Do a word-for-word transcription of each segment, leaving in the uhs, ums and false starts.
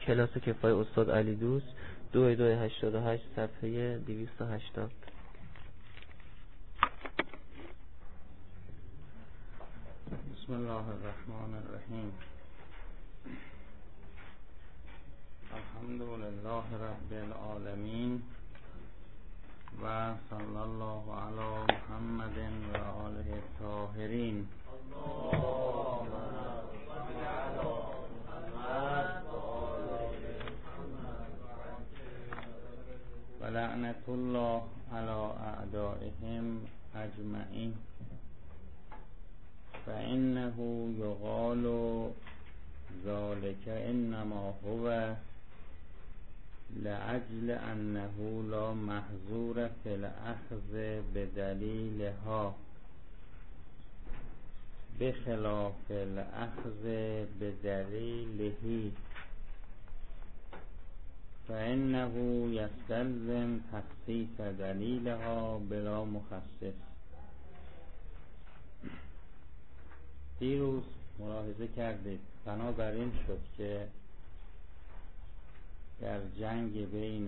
کلاس کفای استاد علی دوست، دو دو هشتاد و هشت صفحه دویست و هشتاد. بسم الله الرحمن الرحیم. الحمد لله رب العالمین و صلی الله علی محمد و آله الطاهرین. و لعنت الله علی اعدائهم اجمعین. فإنه یقال ذلك انما هو لأجل انه لا محظور في الاخذ بدلیلها بخلاف الاخذ بدلیله، فإنه يستلزم تخصيص دلیلها بلا مخصص. دیروز ملاحظه کردید بنابراین شد که در جنگ بین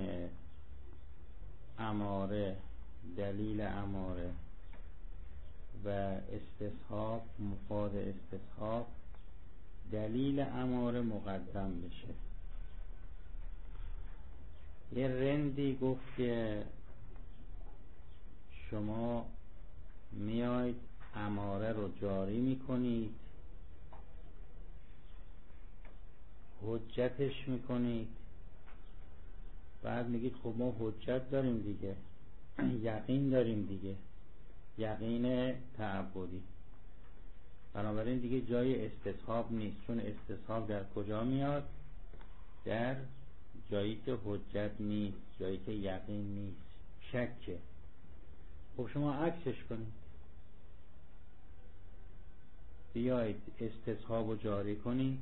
اماره، دلیل اماره و استصحاب، مفاد استصحاب، دلیل اماره مقدم بشه. یه رندی گفت که شما میاید اماره رو جاری میکنید، حجتش میکنید، بعد میگید خب ما حجت داریم دیگه، یقین داریم دیگه، یقین تعبدی، بنابراین دیگه جای استصحاب نیست. چون استصحاب در کجا میاد؟ در جایی که حجت نیست، جایی که یقین نیست، شکه. خب شما عکسش کنید، بیایید استصحاب رو جاری کنید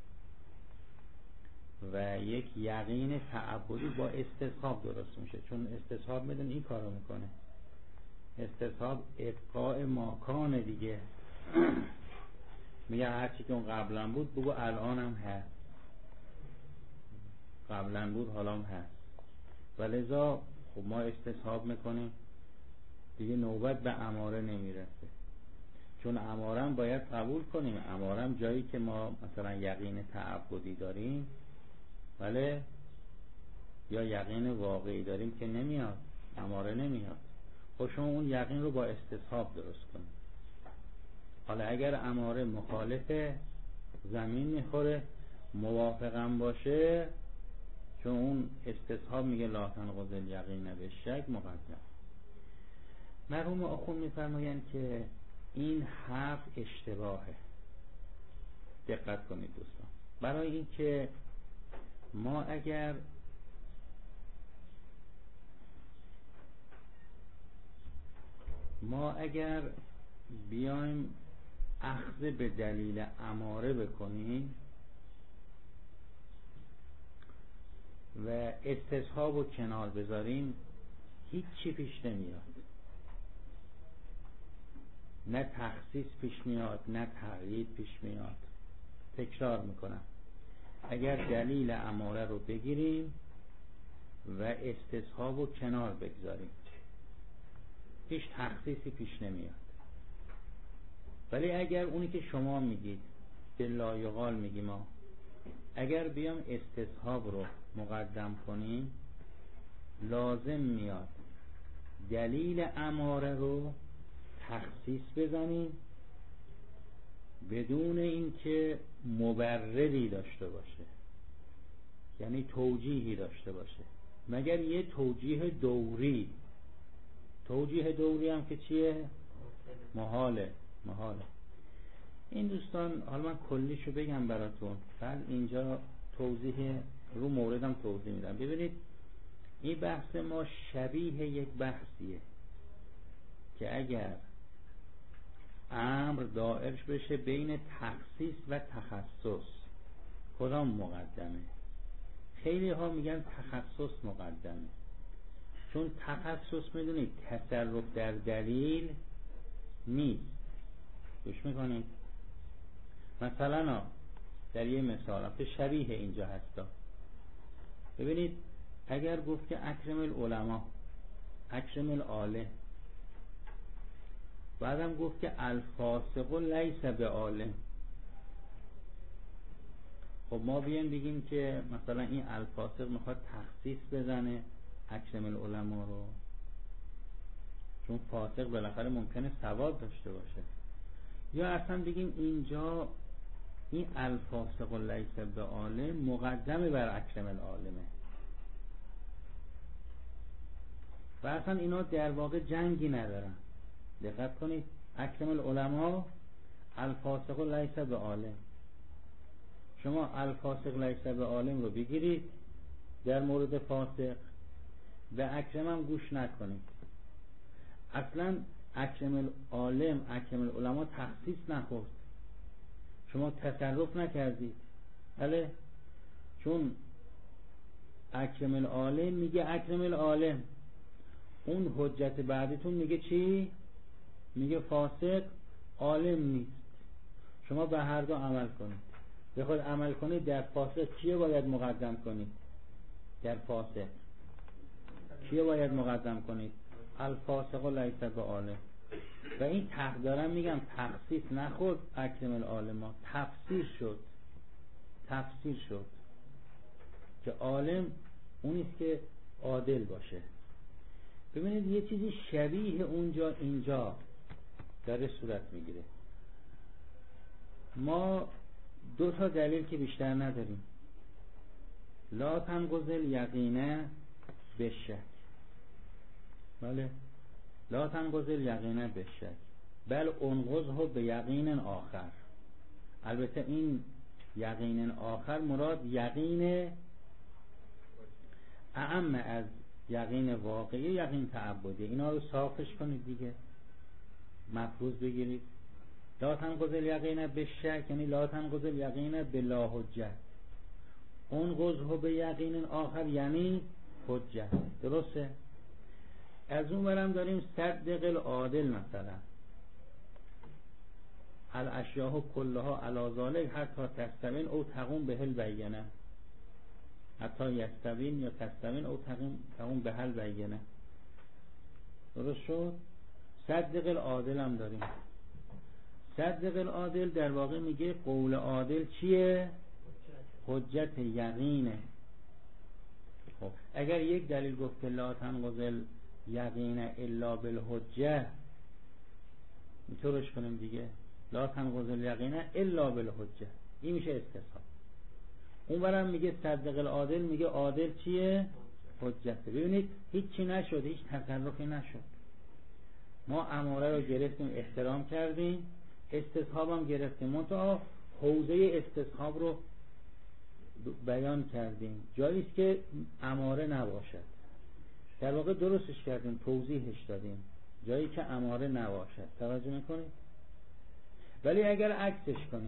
و یک یقین تعبدی با استصحاب درست میشه. چون استصحاب میدون این کارو میکنه، استصحاب ابقاء ماکان دیگه. میگه هرچی که اون قبلا بود بگو الان هم هست، قبلا بود حالا هم هست. ولذا خب ما استصحاب میکنیم دیگه، نوبت به اماره نمیرسه. چون امارم باید قبول کنیم، امارم جایی که ما مثلا یقین تعبدی داریم ولی یا یقین واقعی داریم که نمیاد، اماره نمیاد. خب شما اون یقین رو با استصحاب درست کنید. حالا اگر اماره مخالف زمین میخوره، موافقم باشه، چون اون استصحاب میگه لا تنقض الیقین بالشک مقدم. مرحوم آخوند میفرمایند که این حرف اشتباهه. دقت کنید دوستان، برای این که ما اگر ما اگر بیایم اخذ به دلیل اماره بکنیم و استصحاب رو کنار بذاریم، هیچ چی پیش نمیاد. نه تخصیص پیش میاد، نه تقیید پیش میاد. تکرار میکنم، اگر دلیل اماره رو بگیریم و استصحاب رو کنار بگذاریم، هیچ تخصیصی پیش نمیاد. ولی اگر اونی که شما میگید به لایقال میگیم ما، اگر بیام استصحاب رو مقدم کنیم، لازم میاد دلیل اماره رو تخصیص بزنیم بدون اینکه مبرری داشته باشه، یعنی توجیهی داشته باشه، مگر یه توجیه دوری. توجیه دوری هم که چیه؟ محاله. محاله. این دوستان حالا من کلیشو بگم براتون، بعد اینجا توضیح رو موردم توضیح میدم. ببینید این بحث ما شبیه یک بحثیه که اگر امر دائرش بشه بین تخصیص و تخصص، کدام مقدمه؟ خیلی ها میگن تخصص مقدمه، چون تخصص میدونید تصرف در دلیل نیست. گوش میکنید؟ مثلا در یه مثال به شبیه اینجا هستا، ببینید اگر گفت که اکرم العلماء، اکرم العالم، بعدم گفت که الفاسق لیس بعالم، خب ما بیایم بگیم که مثلا این الفاسق میخواد تخصیص بزنه اکرم العلماء رو، چون فاسق بالاخره ممکنه سواد داشته باشه، یا اصلا بگیم اینجا این الفاسق لیس بعالم مقدمه بر اکرم العالمه و اصلا اینا در واقع جنگی ندارن. دقت کنید، اکرم العلماء الفاسق لیس بعالم، شما الفاسق لیس بعالم رو بگیرید در مورد فاسق، به اکرم هم گوش نکنید. اصلا اکرم العالم، اکرم العلماء تخصیص نخورد، شما تصرف نکردید، بله، چون اکرم العالم میگه اکرم العالم، اون حجت بعدتون میگه چی؟ میگه فاسق عالم نیست. شما به هر دو عمل کنید. بخواید عمل کنید در فاسق کیه باید مقدم کنید؟ در فاسق کیه باید مقدم کنید؟ الفاسق لیس بعالم. و این تق دارم میگم تخصیص نخورد اکرم العالم، تفسیر شد، تفسیر شد که عالم اونیست که عادل باشه. ببینید یه چیزی شبیه اونجا اینجا داره صورت میگیره. ما دو تا دلیل که بیشتر نداریم، لا تنقض الیقین بالشک، بله، لا تنقض الیقین بالشک بل انقضه به یقین آخر. البته این یقین آخر مراد یقین اعم از یقین واقعی، یقین تعبدی. اینا رو صافش کنید دیگه، مفروض بگیرید. لا تنقض الیقین بالشک یعنی لا تنقض الیقین بلا حجت، انقضه به یقین آخر یعنی حجت. درسته؟ از اون برم داریم صدق العادل، مثلا الاشیاء کلها علی ذالک حتی تستوین او تقوم بهل بینه، حتی یستوین یا تستوین او تقوم بهل بینه. درست شد؟ صدق العادل هم داریم. صدق العادل در واقع میگه قول عادل چیه؟ حجت یقینه. خب اگر یک دلیل گفت که لا تنقض یقین الا بالحجه، اینطورش کنیم دیگه، لا تنقض الیقین الا بالحجه، این میشه استصحاب. اون برم میگه صدق العادل، میگه عادل چیه؟ حجت. ببینید هیچی نشد، هیچ تصرفی نشد. ما اماره رو گرفتیم، احترام کردیم، استصحاب هم گرفتیم، منتها حوزه استصحاب رو بیان کردیم، جاییست که اماره نباشد. در واقع درستش کردیم، توضیحش دادیم، جایی که اماره نباشد. توجه میکنید؟ ولی اگر عکسش کنیم،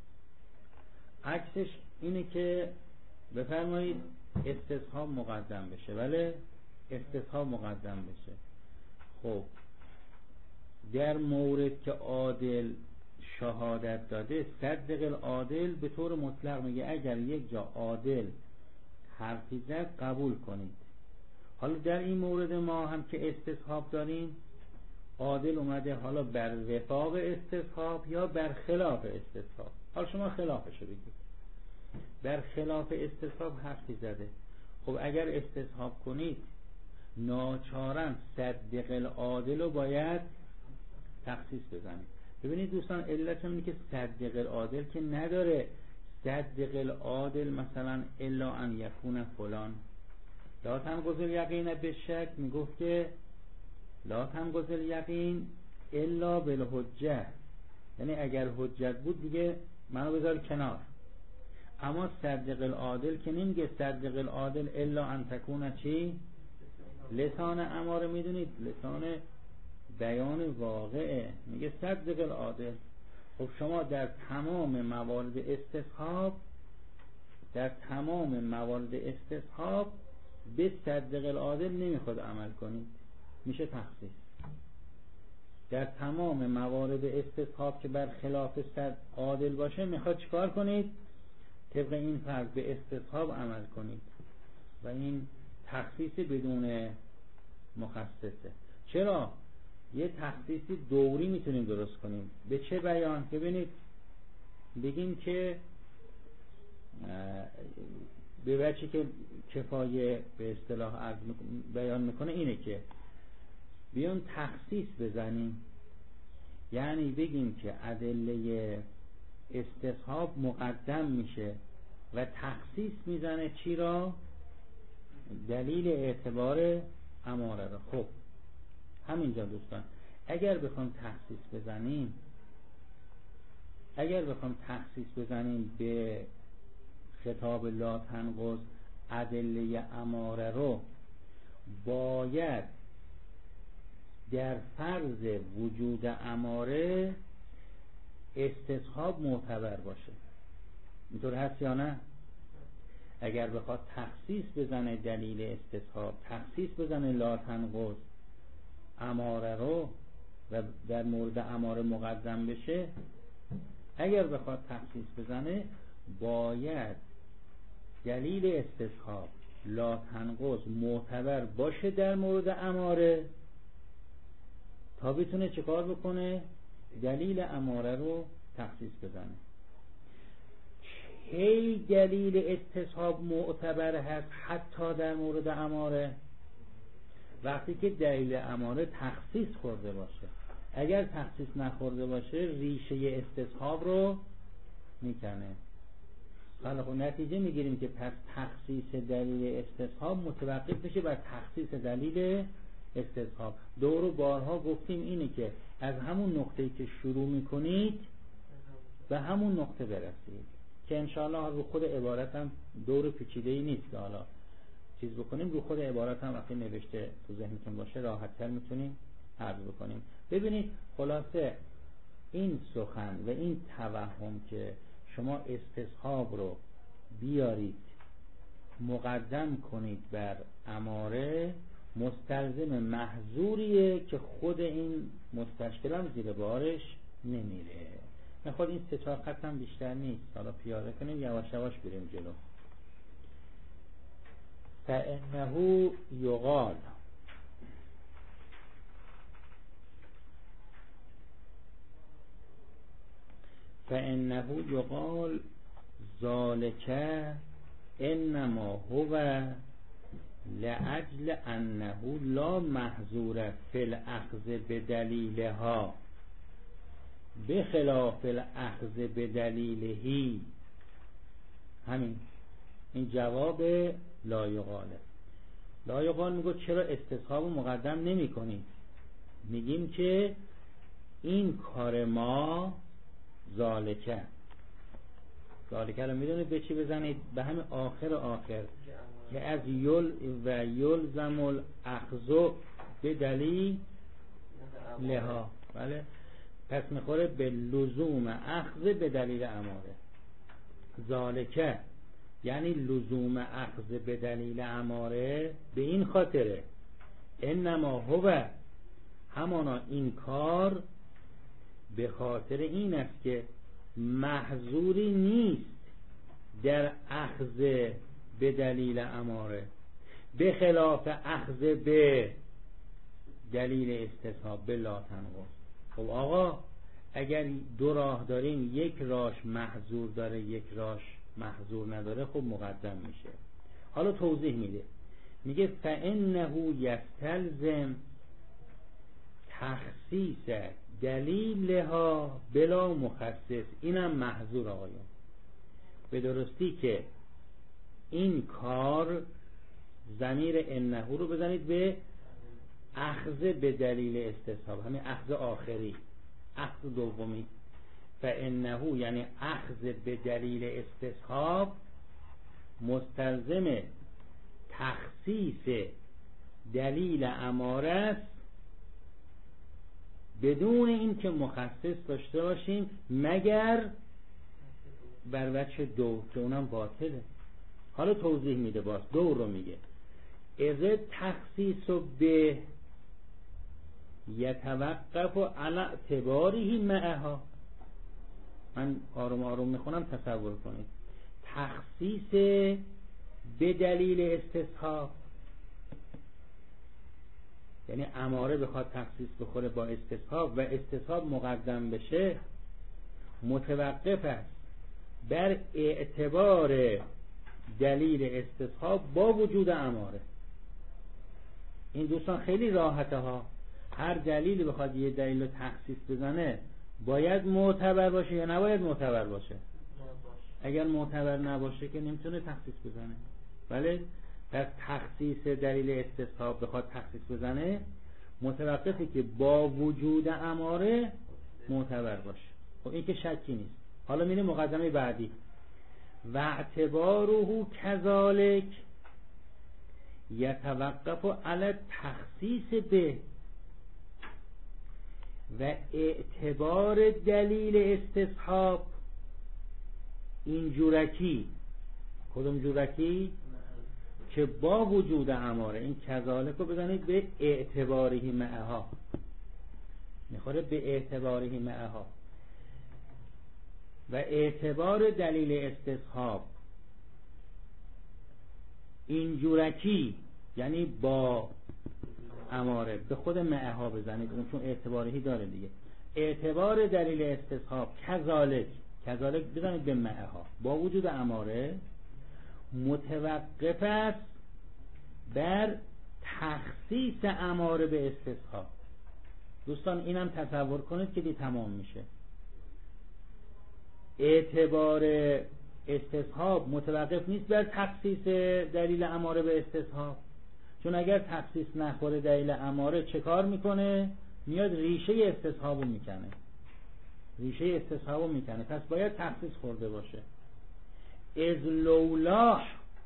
عکسش اینه که بفرمایید استصحاب مقدم بشه، ولی استصحاب مقدم بشه. خب در مورد که عادل شهادت داده، صدق العادل به طور مطلق میگه اگر یک جا عادل حرفی زد قبول کنید. حالا در این مورد ما هم که استصحاب داریم، عادل اومده حالا بر وفاق استصحاب یا بر خلاف استصحاب. حالا شما خلافشو بگید. بر خلاف استصحاب حرفی زده، خب اگر استصحاب کنید ناچارن صدق العادل رو باید تخصیص بزنید. ببینید دوستان، علت اینه که صدق العادل که نداره صدق العادل مثلا الا ان یکون فلان. لا تنقض الیقین بالشک میگفت که لا تنقض الیقین الا بالحجه، یعنی اگر حجت بود دیگه منو بذار کنار. اما صدق العادل که نمیگه صدق العادل الا ان تکون چی؟ لسان اماره. میدونید لسان بیان واقعه، میگه صدق العادل. خب شما در تمام موارد استصحاب، در تمام موارد استصحاب به صدق العادل نمیخواد عمل کنید، میشه تخصیص. در تمام موارد استصحاب که بر خلاف صدق عادل باشه میخواد چیکار کنید؟ طبق این فرض به استصحاب عمل کنید. و این تخصیص بدون مخصصه. چرا؟ یه تخصیصی دوری میتونیم درست کنیم. به چه بیان؟ که ببینید بگیم که به وجهی که کفایه به اصطلاح عرض بیان میکنه اینه که بیان تخصیص بزنیم، یعنی بگیم که ادله استصحاب مقدم میشه و تخصیص میزنه چی را؟ دلیل اعتبار اماره را. خب همینجا دوستان اگر بخوام تخصیص بزنیم اگر بخوام تخصیص بزنیم به خطاب لا تنقض ادله اماره رو، باید در فرض وجود اماره استصحاب معتبر باشه. اینطور هست یا نه؟ اگر بخواد تخصیص بزنه دلیل استصحاب، تخصیص بزنه لا تنقض اماره رو و در مورد اماره مقدم بشه، اگر بخواد تخصیص بزنه باید دلیل استصحاب لا تنقض معتبر باشه در مورد اماره تا بتونه چه کار بکنه؟ دلیل اماره رو تخصیص بزنه. کی دلیل استصحاب معتبر هست حتی در مورد اماره؟ وقتی که دلیل اماره تخصیص خورده باشه. اگر تخصیص نخورده باشه ریشه استصحاب رو میکنه. حالا خب نتیجه میگیریم که پس تخصیص دلیل استصحاب متوقف بشه بر تخصیص دلیل استصحاب. دور و بارها گفتیم اینه که از همون نقطه‌ای که شروع میکنید به همون نقطه برسید که انشاءالله رو خود عبارت هم دور پیچیده‌ای نیست که حالا چیز بکنیم، رو خود عبارت هم وقتی نوشته تو ذهنتون باشه راحت‌تر میتونیم عرض بکنیم. ببینید خلاصه این سخن و این توهم که شما استصحاب رو بیارید مقدم کنید بر اماره مستلزم محظوریه که خود این مستشکل هم زیر بارش نمیره. میخواد این سه چهار خط هم بیشتر نیست، حالا پیاده کنیم یواش یواش بریم جلو. فإنه یقال فإنه یقال ذالک انما هو لأجل انه لا محظور فی الاخذ بدلیلها بخلاف الاخذ بدلیلهی. همین این جواب لا یقاله. لا یقال میگه چرا استصحاب مقدم نمی کنید؟ میگیم که این کار ما ذالکه ذالکه رو میدونید به چی بزنید؟ به همین آخر آخر که از یل و یلزم الاخذ به دلیل لها. بله پس میخوره به لزوم اخذ به دلیل اماره. ذالکه یعنی لزوم اخذ به دلیل اماره به این خاطره انما هو همانا این کار به خاطر این است که محظوری نیست در اخذ به دلیل اماره به خلاف اخذ به دلیل استصحاب به لا تنقض. خب آقا اگر دو راه داریم یک راهش محظور داره یک راهش محظور نداره خب مقدم میشه. حالا توضیح میده، میگه فإنه یستلزم تخصیص دلیلها بلا مخصص. اینم محظور آقایون. به درستی که این کار ضمیر انه رو بزنید به اخذ به دلیل استصحاب، همین اخذ آخری، اخذ دومی. فانه یعنی اخذ به دلیل استصحاب مستلزم تخصیص دلیل اماره است بدون این که مخصص داشته باشیم مگر بر وجه دو که اونم باطله. حالا توضیح میده، باز دو رو میگه اذا تخصیص به یتوقف علی اعتباره معها. من آروم آروم میخونم تصور کنید. تخصیص به دلیل استصحاب، یعنی اماره بخواد تخصیص بخوره با استصحاب و استصحاب مقدم بشه، متوقف است بر اعتبار دلیل استصحاب با وجود اماره. این دوستان خیلی راحته ها. هر دلیلی بخواد یه دلیل رو تخصیص بزنه باید معتبر باشه یا نباید معتبر باشه؟ اگر معتبر نباشه که نمیتونه تخصیص بزنه. بله، پس تخصیص دلیل استصحاب بخواد تخصیص بزنه متوقفه که با وجود اماره معتبر باشه. خب این که شکی نیست. حالا میره مقدمه بعدی، و اعتباره کذالک یتوقف علی تخصیص به، و اعتبار دلیل استصحاب این جورکی. کدوم جورکی؟ که با وجود اماره. این کذالک رو بزنید به اعتباره معها، میخوره به اعتباره معها. و اعتبار دلیل استصحاب این جورکی یعنی با اماره، به خود معها بزنید اون چون اعتبارهی داره دیگه. اعتبار دلیل استصحاب کذالک، کذالک بزنید به معها با وجود اماره، متوقف است بر تخصیص اماره به استصحاب. دوستان اینم تصور کنید که دی تمام میشه. اعتبار استصحاب متوقف نیست بر تخصیص دلیل اماره به استصحاب، چون اگر تخصیص نخوره دلیل اماره چه کار میکنه؟ میاد ریشه استصحابو میکنه، ریشه استصحابو میکنه. پس باید تخصیص خورده باشه. از لولا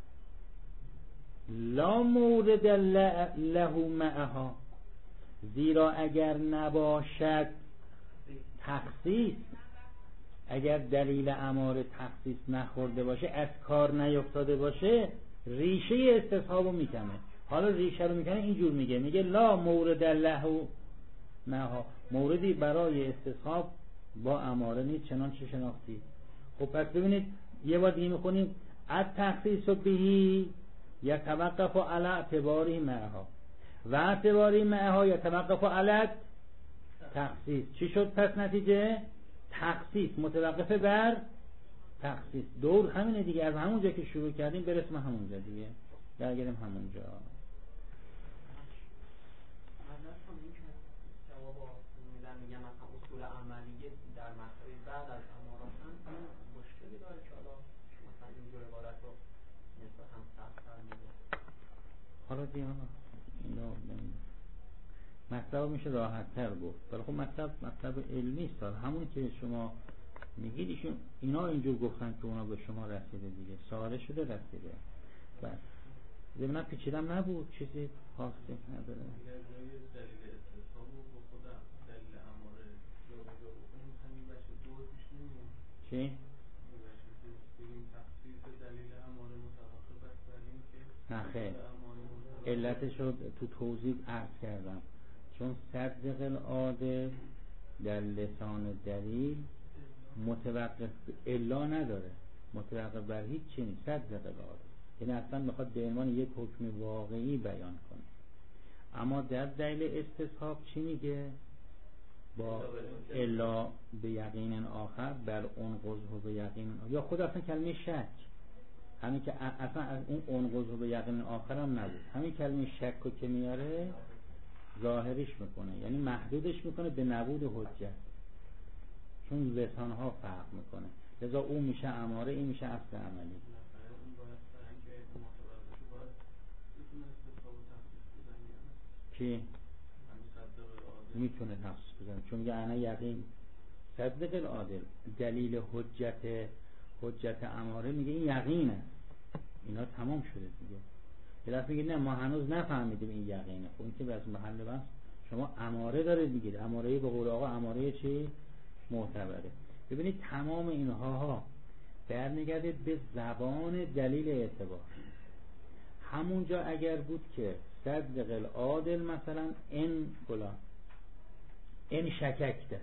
لا مورد له معها، زیرا اگر نباشد تخصیص، اگر دلیل اماره تخصیص نخورده باشه، از کار نیفتاده باشه، ریشه استصحابو میکنه. حالا ریشه رو میکنه اینجور میگه، میگه لا مورد له معها، موردی برای استصحاب با اماره نیست چنانچه شناختی. خب پس ببینید یه بار دیگه میخونیم، التخصیص بهی یتوقف علی اعتباری معها و اعتباری معها یتوقف علی تخصیص. چی شد پس نتیجه؟ تخصیص متوقف بر تخصیص. دور همینه دیگه، از همونجا که شروع کردیم برسیم همونجا دیگه، برگردیم همونجا. میگم مثلا اصول عملیه در مرحله بعد از امارات هم مشکلی داره که حالا مثلا اینجور عبارت رو نسبت هم سخت‌تر میده. حالا دیگه اینو مطلب میشه راحت تر گفت، ولی خب مطلب مطلب علمی است. همون که شما میگید ایشون اینا اینجور گفتن که اونا به شما رسیده دیگه، ساده شده رسیده. بس ضمن پیچیدم نبود، چیزی خاصی نداره. چی؟ نه خیر، علتش رو تو توضیح عرض کردم، چون صدق العاده در لسان دلیل متوقف الا نداره، متوقف بر هیچ چیزی نیست. صدق العاده یعنی اصلا میخواد به عنوان یک حکم واقعی بیان کنه. اما در دلیل استصحاب چی میگه؟ با الا به یقین آخر بر اون قضح به یقین، یا خود اصلا کلمه شک، همین که اصلا از اون اون قضح به یقین آخر هم نبود، همین کلمه شک رو که میاره ظاهرش میکنه، یعنی محدودش میکنه به نبود حجت، چون لسان ها فرق میکنه، لذا اون میشه اماره، این میشه اصل عملی. کی؟ میتونه تخصیص بزنه، چون یعنی یقین صدق العادل دلیل حجت حجت اماره میگه این یقینه، اینا تمام شده دیگه. یه دفعه میگه نه ما هنوز نفهمیدیم این یقینه. خب این که بس محل بس شما اماره داره دیگه، اماره به قول آقا اماره چی؟ معتبره. ببینید تمام اینها ها برمیگرده به زبان دلیل اعتبار. همونجا اگر بود که صدق العادل مثلا این فلان این شککته،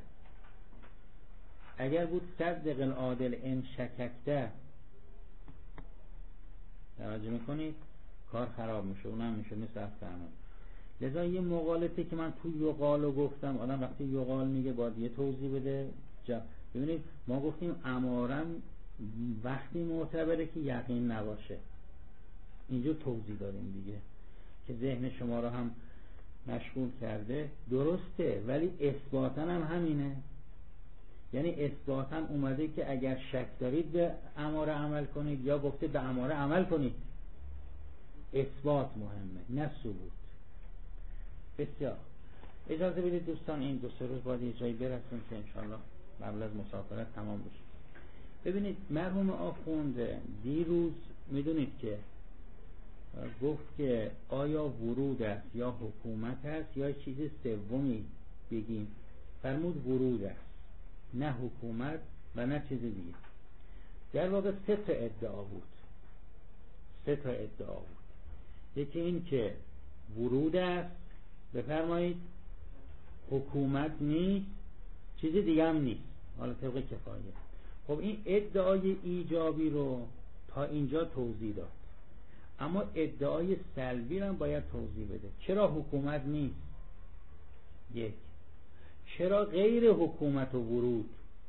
اگر بود صدق العادل این شککته توجه میکنید؟ کار خراب میشه، اونم میشه مثل افترمان. لذا یه مقالطه که من تو یقالو گفتم، آدم وقتی یقال میگه باید یه توضیح بده. جا. ببینید ما گفتیم امارم وقتی معتبره که یقین نباشه، اینجا توضیح داریم دیگه که ذهن شما رو هم مشغول کرده. درسته، ولی اثباتاً هم همینه. یعنی اثباتاً اومده که اگر شک دارید به اماره عمل کنید، یا گفته به اماره عمل کنید. اثبات مهمه نه ثبوت. بسیار. اجازه بدید دوستان این دو سه روز باید یه جایی برسیم که انشاءالله قبل از مسافرت تمام بشه. ببینید مرحوم آخوند دیروز میدونید که گفت که آیا ورود است یا حکومت است یا چیز سومی بگیم. فرمود ورود است، نه حکومت و نه چیز دیگه. در واقع سه تا ادعا بود. سه تا ادعا بود. یکی این که ورود است، بفرمایید، حکومت نیست، چیز دیگه هم نیست. حالا طبق کفایه. خب این ادعای ایجابی رو تا اینجا توضیح داد، اما ادعای سلبی رو هم باید توضیح بده. چرا حکومت نیست؟ یک. چرا غیر حکومت و ورود؟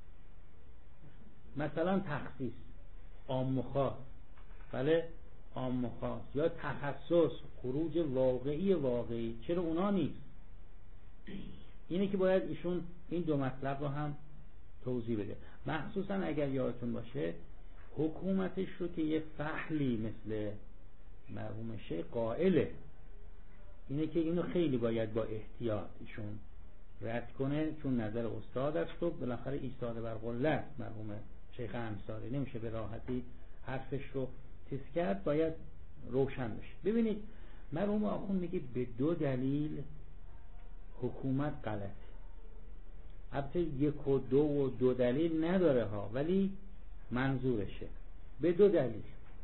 مثلا تخصیص، عام و خاص، بله عام و خاص، یا تخصص، خروج واقعی واقعی، چرا اونا نیست؟ اینه که باید ایشون این دو مطلب رو هم توضیح بده. مخصوصا اگر یادتون باشه حکومتش رو که یه فحلی مثل مرحوم شیخ قائله، اینه که اینو خیلی باید با احتیاط ایشون رد کنه، چون نظر استاد است و بالاخره ایستاده بر قله مرحوم شیخ انصاری، نمیشه به راحتی حرفش رو تیز کرد، باید روشن بشه. ببینید مرحوم آخوند میگه به دو دلیل حکومت غلطه. البته یک و دو و دو دلیل نداره ها، ولی منظورشه به دو دلیل.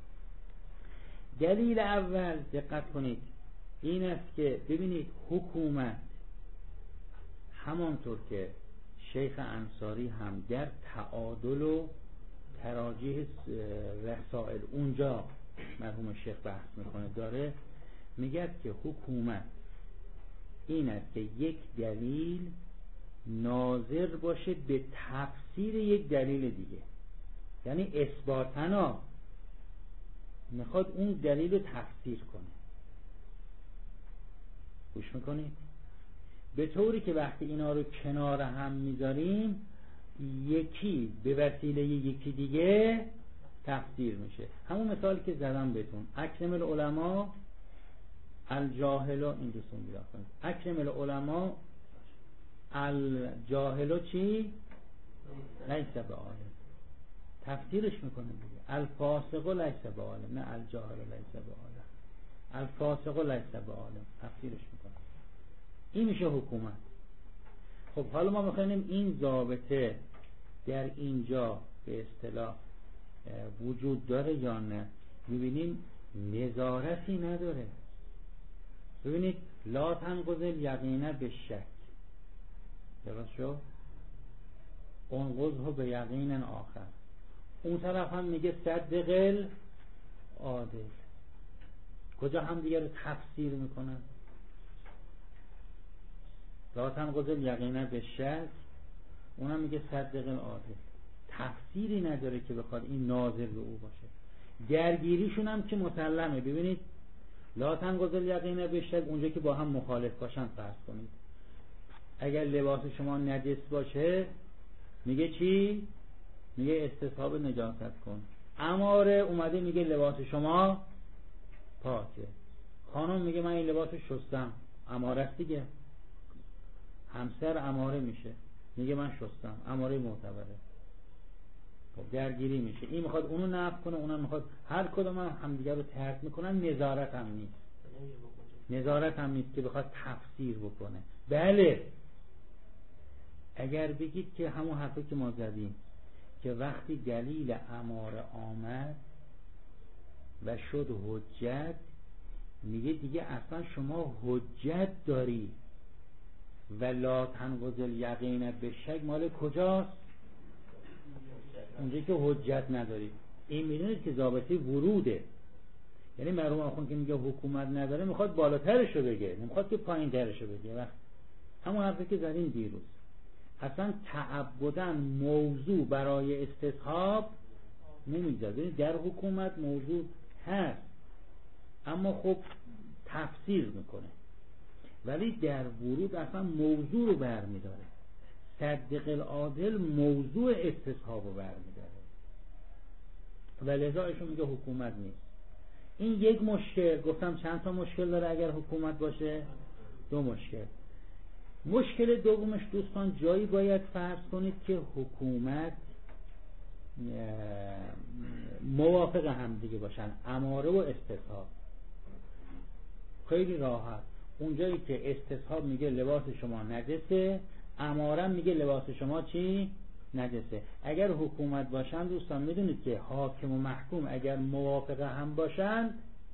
دلیل اول دقت کنید این است که ببینید حکومت همانطور که شیخ انصاری هم در تعادل و تراجیح رسائل اونجا مرحوم شیخ بحث میکنه داره، میگه که حکومت این است که یک دلیل ناظر باشه به تفسیر یک دلیل دیگه. یعنی اثباتاً میخواد اون دلیل رو تفسیر کنه. گوش میکنید؟ به طوری که وقتی اینا رو کنار هم میذاریم یکی به وسیله یکی دیگه تفسیر میشه. همون مثالی که زدم بهتون، اکرم العلماء الجاهل، این دوستون بیاد کنید، اکرم العلماء الجاهل چی؟ لیس به عالم. تفسیرش میکنه دیگه، الفاسق لیس به عالم، نه الجاهل لیس به عالم، الفاسق لیس به عالم، تفسیرش میکنه. این میشه حکومت. خب حالا ما میخوایم این ضابطه در اینجا به اصطلاح وجود داره یا نه. میبینیم نظارتی نداره. ببینید لا تنقض الیقین به شک، درست شو؟ انقضه به یقین آخر. اون طرف هم میگه صدق العادل. کجا هم دیگه رو تفسیر میکنن؟ لا تنقض الیقین به شک، اونم میگه صدق العادل. تفسیری نداره که بخواد این ناظر به او باشه. درگیریشون هم که مسلمه. ببینید لا تنقض الیقین به شک، اونجا که با هم مخالف باشن فرض کنید اگر لباس شما نجس باشه میگه چی؟ میگه استصحاب نجاست کن. اماره اومده میگه لباس شما پاکه. خانم میگه من این لباسو شستم، اماره است دیگه. همسر اماره میشه، میگه من شستم، اماره معتبره. خب درگیری میشه، این میخواد اونو نفی کنه، اونم میخواد، هر کدوم هم همدیگه رو ترک میکنن. نظارت هم نیست، نظارت هم نیست که بخواد تفسیر بکنه. بله اگر بگید که همون حرفی که ما زدیم که وقتی دلیل اماره آمد و شد حجت، میگه دیگه اصلا شما حجت داری و لا تنقض الیقین به شک مال کجاست؟ اونجا که حجت نداری. این میدونید که ضابطه وروده. یعنی مرحوم آخوند که میگه حکومت نداره میخواد بالاترشو بگه، نمیخواد که پایین ترشو بگه. وقت همون حرفی که زدیم دیروز، اصلا تعبداً موضوع برای استصحاب نمیذاره. در حکومت موضوع هست اما خب تفسیر میکنه، ولی در ورود اصلا موضوع رو برمیداره. صدق العادل موضوع استصحاب رو برمیداره و لذا ایشون میگه حکومت نیست. این یک مشکل. گفتم چند تا مشکل داره اگر حکومت باشه؟ دو مشکل. مشکل دومش دوستان جایی باید فرض کنید که حکومت موافق هم دیگه باشن، اماره و استصحاب. خیلی راحت اونجایی که استصحاب میگه لباس شما نجسه، اماره میگه لباس شما چی؟ نجسه. اگر حکومت باشن دوستان میدونید که حاکم و محکوم اگر موافق هم باشن،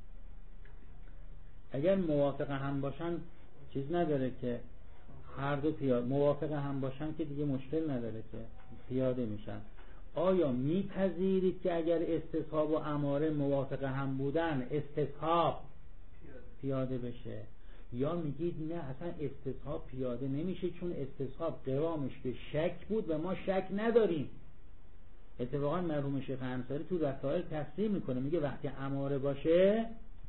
اگر موافق هم باشن چیز نداره که هر دو پیاده موافق هم باشن که دیگه مشکل نداره که پیاده میشن. آیا میپذیرید که اگر استصحاب و اماره موافق هم بودن استصحاب پیاده بشه، یا میگید نه اصلا استصحاب پیاده نمیشه چون استصحاب قوامش به شک بود و ما شک نداریم؟ اتفاقا مرحوم شیخ انصاری تو رسائل تصریح میکنه، میگه وقتی اماره باشه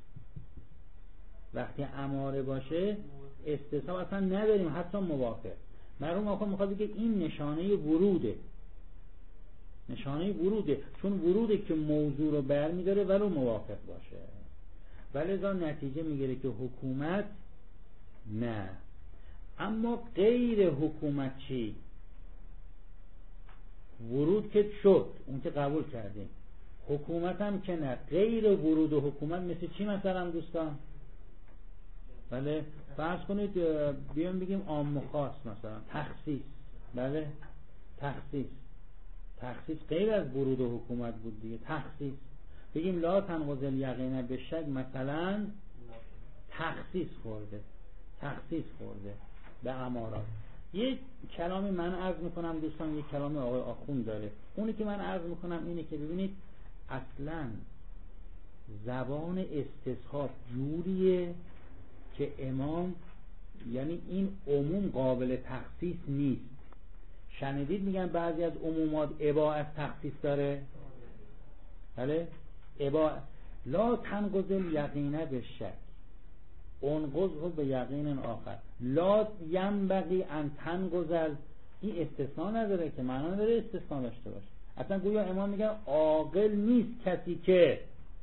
وقتی اماره باشه استصحاب اصلا نداریم حتی موافق. مرحوم آقا میخواد بگه این نشانه وروده، نشانه وروده، چون وروده که موضوع رو برمیداره ولو موافق باشه. ولذا نتیجه میگیره که حکومت نه. اما غیر حکومت چی؟ ورود که شد اون که قبول کردیم، حکومت هم که نه. غیر ورود و حکومت مثل چی مثلا دوستان؟ بله فرض کنید بیان بگیم عام و خاص، مثلا تخصیص. بله تخصیص تخصیص غیر از ورود و حکومت بود دیگه. تخصیص بگیم لا تنقض الیقین به شک، مثلا تخصیص خورده تخصیص خورده به امارات. یک کلامی من عرض میکنم دوستان، یک کلامی آقای آخوند داره، اونی که من عرض میکنم اینه که ببینید اصلا زبان استصحاب جوریه که امام، یعنی این عموم قابل تخصیص نیست. شنیدید میگن بعضی از عمومات اباحت از تخصیص داره؟ بله اباحت. لا تنقض الیقین به شک انقضه به یقین آخر. لا ینبغی ان تنقض، این استثناء نداره که، معنا نداره استثناء داشته باشه. اصلا گویا امام میگن عاقل نیست کسی که،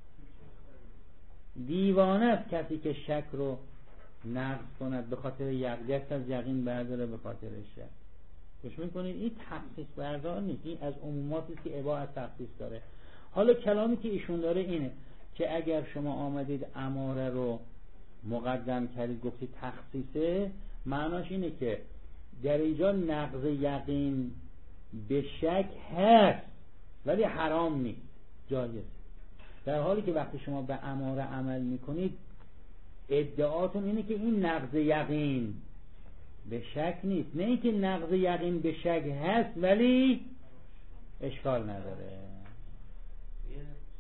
دیوانه است کسی که شک رو نقض کند به خاطر یقین از یقین برداره به خاطر شک. گوش میکنید این تخصیص بردار نیست، این از عموماتی است که اباحت تخصیص داره. حالا کلامی که ایشون داره اینه که اگر شما آمدید اماره رو مقدم کردید گفتید تخصیصه، معناش اینه که در اینجا نقض یقین به شک هست ولی حرام نیست، جایز. در حالی که وقتی شما به اماره عمل میکنید ادعاتون اینه که این نقض یقین به شک نیست، نه اینکه نقض یقین به شک هست ولی اشکال نداره. یه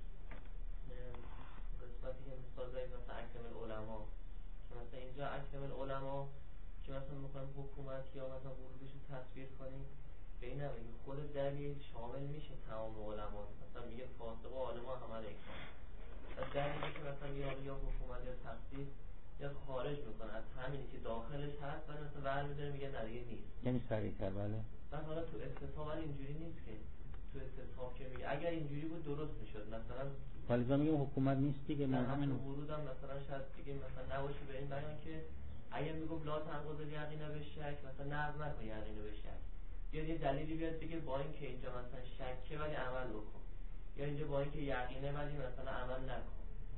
قسمتی که مثال زنید مثلا اکرم العلماء، که مثلا اینجا اکرم العلماء که مثلا میخوایم حکومت یا مثلا ورودش رو تصویر کنیم، به این نمید خود دلیل شامل میشه تمام علما، مثلا میگه فاسق و عالم ها همه اکرام، و دلیلی که مثلا یا یا حکومت یا تخصیص یا خارج میکنه از همینی که داخلش هست و مثلا برمیداره میگه نه دیگه نیست، یعنی سریع‌تر. بله بعد حالا تو استصحاب اینجوری نیست که، تو استصحاب که میگه اگر اینجوری بود درست میشد مثلا، ولی میگم حکومت نیست دیگه. نه همین ورود هم مثلا شاید دیگه مثلا نباشه به این بیان که اگر میگم لا تنقض الیقین به شک، مثلا نقض نکن یقین به شک، یا یه دلیلی بیاد بگه با این که اینجا مثلا شکه ولی عمل بکن، یا اینجا با این که یقینه ولی مثلا عمل نکن،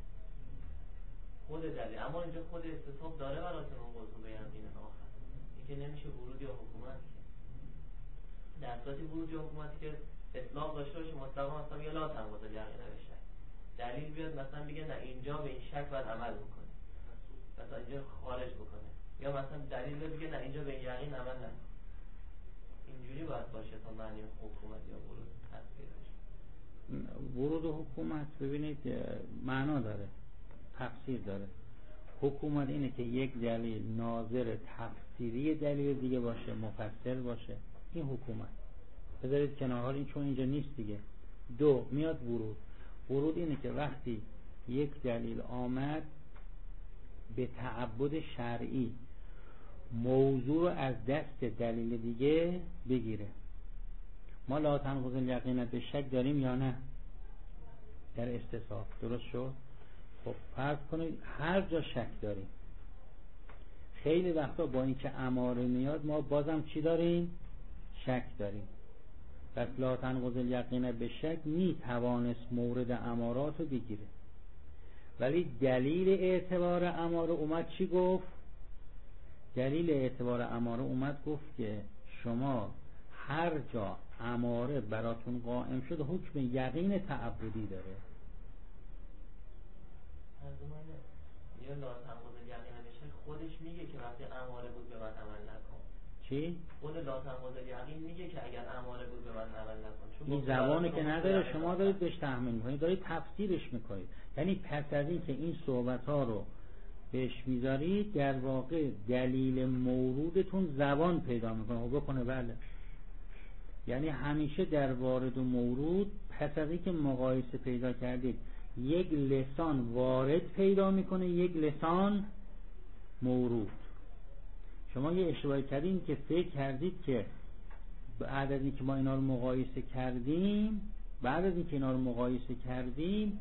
خود دلیل. اما اینجا خود استصحاب داره برای من قضا به یقین آخر، این که نمیشه ورود یا حکومت که در صورتی ورود یا حکومتی که اطلاق داشته باشه مطلقا مثلا میگه لا تنقض الیقین به شک، دلیل بیاد مثلا بگه نه اینجا به این شک باید عمل بکنه، مثلا اینجا خارج بکنه، یا مثلا دلیل بیاد بگه نه اینجا به این یقین عمل نکن. اینجوری باید باشه تا معنی حکومت یا ورود تصویر بشه. ورود و حکومت ببینید معنا داره، تفسیر داره. حکومت اینه که یک دلیل ناظر تفسیری دلیل دیگه باشه، مفسر باشه. این حکومت. بذارید کنار حال این، چون اینجا نیست دیگه. دو، میاد ورود. ورود اینه که وقتی یک دلیل آمد به تعبد شرعی موضوع رو از دست دلیل دیگه بگیره. ما لا تنقض الیقین به شک داریم یا نه در استصحاب؟ درست شد؟ خب فرض کنید هر جا شک داریم. خیلی وقتا با اینکه اماره میاد ما بازم چی داریم؟ شک داریم. پس لا تنقض الیقین به شک می توانست مورد امارات رو بگیره، ولی دلیل اعتبار اماره اومد چی گفت؟ دلیل اعتبار اماره اومد گفت که شما هر جا اماره براتون قائم شد حکم یقین تعبدی داره. یا لا تنقض الیقین به شک خودش میگه که وقتی اماره بود به من عمل نکن. چی؟ خود لا تنقض الیقین میگه که اگر اماره بود به من عمل نکن. این زبانه که نداره، شما دارید بهش تحمیل میکنید، دارید تفسیرش میکنید. یعنی پس از این که این صحبت ها رو بهش میذارید در واقع دلیل مورودتون زبان پیدا میکنه. خب بکنه بله. یعنی همیشه در وارد و مورود پس از این که مقایسه پیدا کردید یک لسان وارد پیدا میکنه، یک لسان مورود. شما یه اشتباهی کردین که فکر کردید که بعد از اینکه ما اینا رو مقایسه کردیم بعد از اینکه اینا رو مقایسه کردیم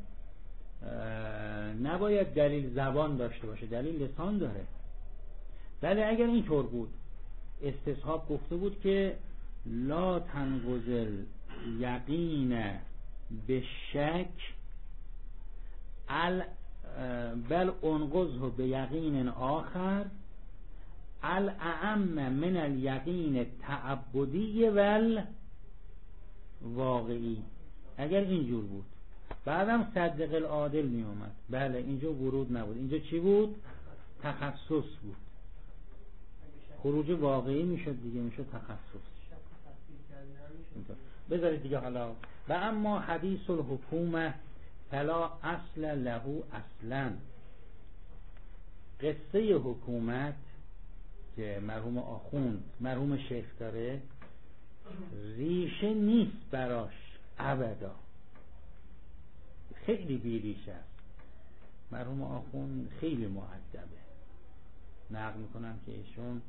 نباید دلیل زبان داشته باشه، دلیل لسان داره. بله اگر اینطور بود استصحاب گفته بود که لا تنقض یقین به شک بل انقضه به یقین آخر الاعم من الیقین تعبدی ول واقعی. اگر اینجور بود بعدم صدق العادل می اومد. بله اینجا ورود نبود، اینجا چی بود؟ تخصص بود. خروج واقعی میشد دیگه، میشد تخصص. بذارید دیگه. حالا و اما حدیث الحکومه فلا اصل له اصلا. قصه حکومت که مرحوم آخوند مرحوم شیخ داره ریشه نیست براش ابدا، خیلی بیریشه است. مرحوم آخوند خیلی مؤدبه. نقل میکنم که ایشون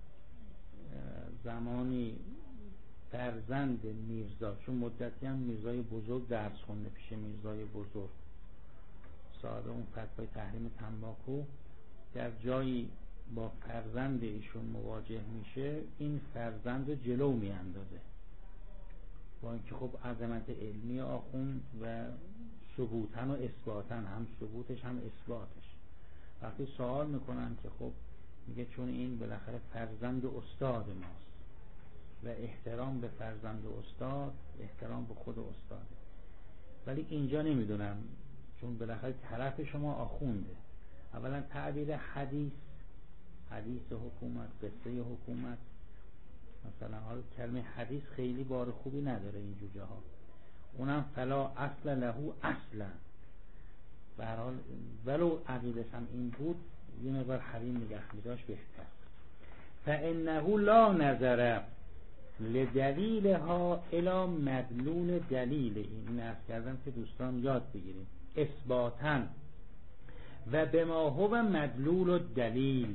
زمانی فرزند میرزا، چون مدتی هم میرزای بزرگ درس خونده پیش میرزای بزرگ، صاحب اون فتوای تحریم تنباکو، در جایی با فرزند ایشون مواجه میشه، این فرزند رو جلو میاندازه با اینکه خب عظمت علمی آخوند و ثبوتن و اثباتن، هم ثبوتش هم اثباتش. وقتی سوال میکنن که خب میگه چون این بالاخره فرزند استاد ماست و احترام به فرزند استاد احترام به خود استاده. ولی اینجا نمیدونم، چون بالاخره طرف شما آخونده. اولا تعبیر حدیث حدیث حکومت، قصه حکومت، مثلا حالا کلمه حدیث خیلی بار خوبی نداره این جوجه ها. اونم فلا اصل له اصلا. به هر حال ولو عقیدش هم این بود یه مقدار حریم نگه می‌داشت بهتر. فانه لا نظر لدلیلها الی مدلول دلیل. این نفس کردن که دوستان یاد بگیریم. اثباتن و بما هو مدلول الدلیل.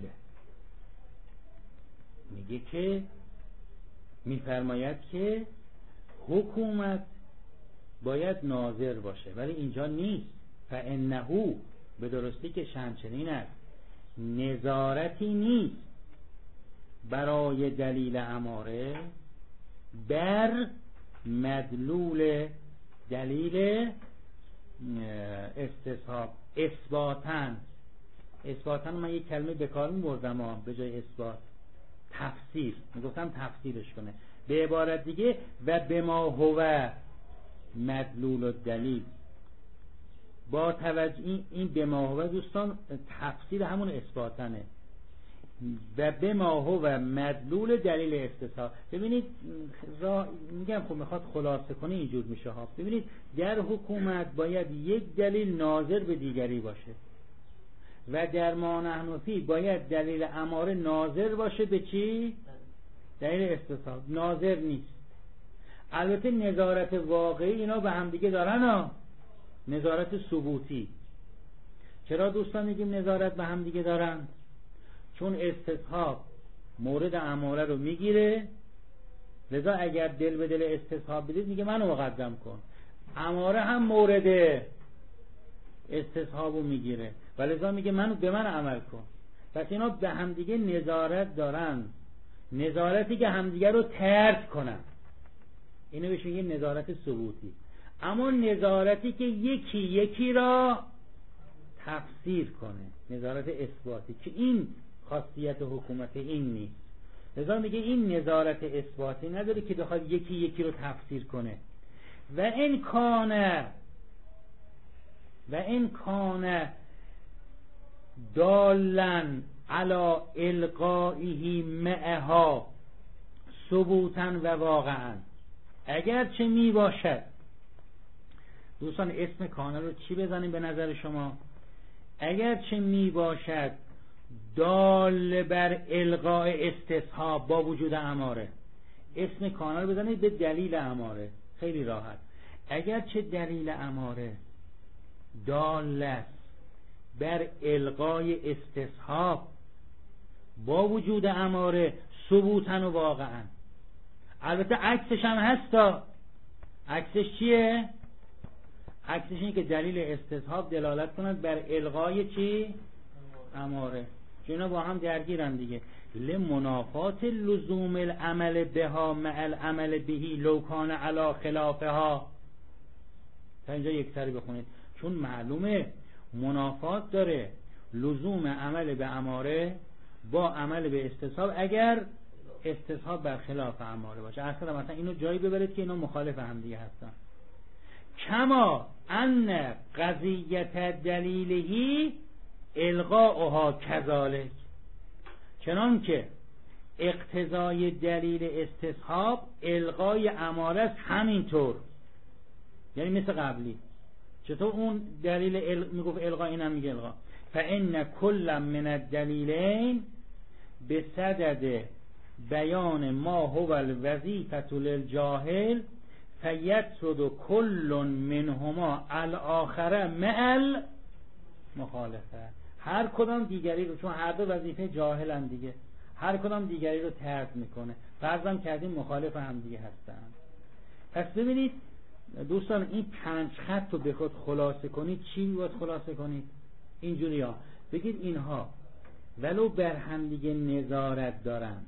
میگه که میفرماید که حکومت باید ناظر باشه، ولی اینجا نیست. فانه به درستی که شمچنین است، نظارتی نیست برای دلیل اماره بر مدلول دلیل استصحاب. اثباتن اثباتن من یک کلمه بکار می‌بردم به جای اثبات، تفسیر میگفتم تفسیرش کنه. به عبارت دیگه و بما هو مدلول الدلیل، با توجه این این بما هو دوستان تفسیر همون اثباتنه. و بما هو مدلول دلیل استصحاب. ببینید را میگم خب میخواد خلاصه کنه اینجور میشه ها. ببینید در حکومت باید یک دلیل ناظر به دیگری باشه. و در ما نحن فی باید دلیل اماره ناظر باشه به چی؟ دلیل استصحاب. ناظر نیست. البته نظارت واقعی اینا به هم دیگه دارن ها، نظارت ثبوتی. چرا دوستان میگیم نظارت به هم دیگه دارن؟ چون استصحاب مورد اماره رو میگیره، لذا اگر دل به دل استصحاب بدید میگه منو مقدم کن. اماره هم مورد استصحاب رو میگیره و لذا میگه منو به من عمل کن. پس اینا به هم دیگه نظارت دارن، نظارتی که همدیگه رو ترد کنن، اینو بهش میگه نظارت ثبوتی. اما نظارتی که یکی یکی را تفسیر کنه، نظارت اثباتی، که این خاصیت حکومت این نیست. لذا میگه این نظارت اثباتی نداره که بخواد یکی یکی رو تفسیر کنه. و این کانه و این کانه دالن علا القائه معها ثبوتا و واقعا، اگر چه می باشد. دوستان اسم کانه رو چی بزنیم به نظر شما؟ اگر چه می باشد دال بر القاء استصحاب با وجود اماره. اسم کانه رو بزنید به دلیل اماره، خیلی راحت. اگر چه دلیل اماره دال است بر القای استصحاب با وجود اماره ثبوتن و واقعا. البته عکسش هم هستا. عکسش چیه؟ عکسش اینه که دلیل استصحاب دلالت کند بر القای چی؟ اماره. چون اینا با هم درگیرن دیگه. لمنافات لزوم العمل بها مع العمل بهی لو کان علی خلافها. تا اینجا یک سری بخونید. چون معلومه منافات داره لزوم عمل به اماره با عمل به استصحاب اگر استصحاب بر خلاف اماره باشه. اصلا مثلا اینو جایی ببرید که اینا مخالف هم دیگه هستن. کما ان قضیت دلیلهی القاؤها کذالک، چنان که اقتضای دلیل استصحاب القای اماره است همینطور، یعنی مثل قبلی. چطور اون دلیل ال... میگفت القا، اینم میگه القا. فان کل من الدلیلین بصدد بیان ما هو الوظیفه للجاهل فیسد کل منهما الاخر مع المخالفه. هر کدام دیگری رو، چون هر دو وظیفه جاهلن دیگه، هر کدام دیگری رو ترد میکنه. فرضم کردیم مخالف هم دیگه هستن. پس ببینید دوستان این پنج خط رو بخواد خلاصه کنید چی باید خلاصه کنید؟ اینجوری ها بگید اینها ولو بر هم دیگه نظارت دارن.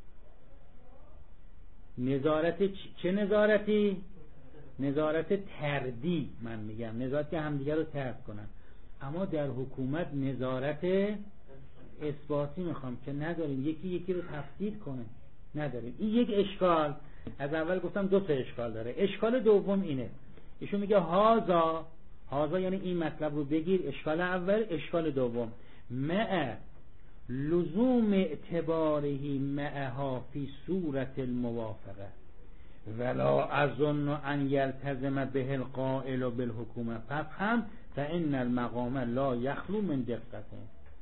نظارت چه نظارتی؟ نظارت تردی. من میگم نظارت که همدیگه رو ترد کنن. اما در حکومت نظارت اثباتی میخوام که نداریم، یکی یکی رو تفسیر کنه، نداریم. این یک اشکال. از اول گفتم دو تا اشکال داره. اشکال دوم اینه، ایشون میگه هازا هازا یعنی این مطلب رو بگیر. اشکال اول. اشکال دوم مع لزوم اعتبارهی معها فی صورت الموافقه ولا اظن ان یلتزم به القائل بالحکومه ففهم فان المقام لا یخلو من دقته.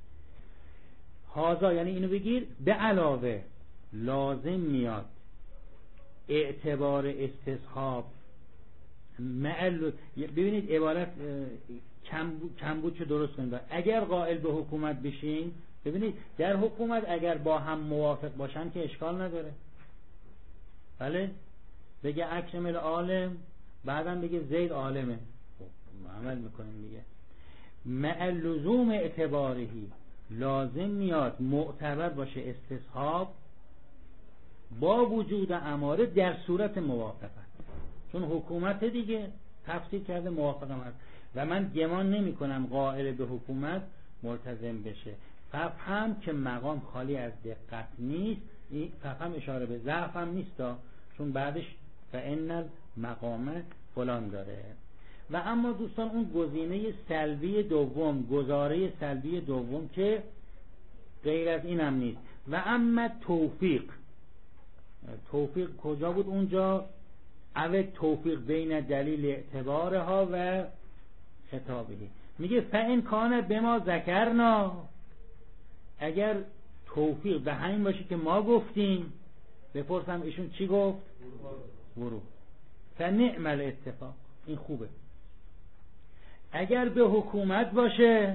هازا یعنی اینو بگیر، به علاوه لازم میاد اعتبار استصحاب معل. ببینید عبارت کم بود چه درست کنید. اگر قائل به حکومت بشین، ببینید در حکومت اگر با هم موافق باشن که اشکال نداره. بله بگه اکرم عالم، بعدم بگه زید عالمه، خب عمل میکنیم دیگه. مع لزوم اعتبارهی لازم میاد معتبر باشه استصحاب با وجود اماره در صورت موافقت. چون حکومت دیگه تفسیر کرده موافقم هست و من گمان نمی کنم قائل به حکومت ملتزم بشه. ففهم که مقام خالی از دقت نیست. این ففهم اشاره به ضعف هم نیست، چون بعدش فإن مقام فلان داره. و اما دوستان اون گزینه سلبی دوم، گزاره سلبی دوم که غیر از این هم نیست. و اما توفیق، توفیق کجا بود اونجا؟ اوه توفیق بین دلیل اعتبارها و خطابهی. میگه فإن کان بما ذکرنا، اگر توفیق به همین باشه که ما گفتیم. بپرسم ایشون چی گفت؟ ورود. فنعم الاتفاق، این خوبه. اگر به حکومت باشه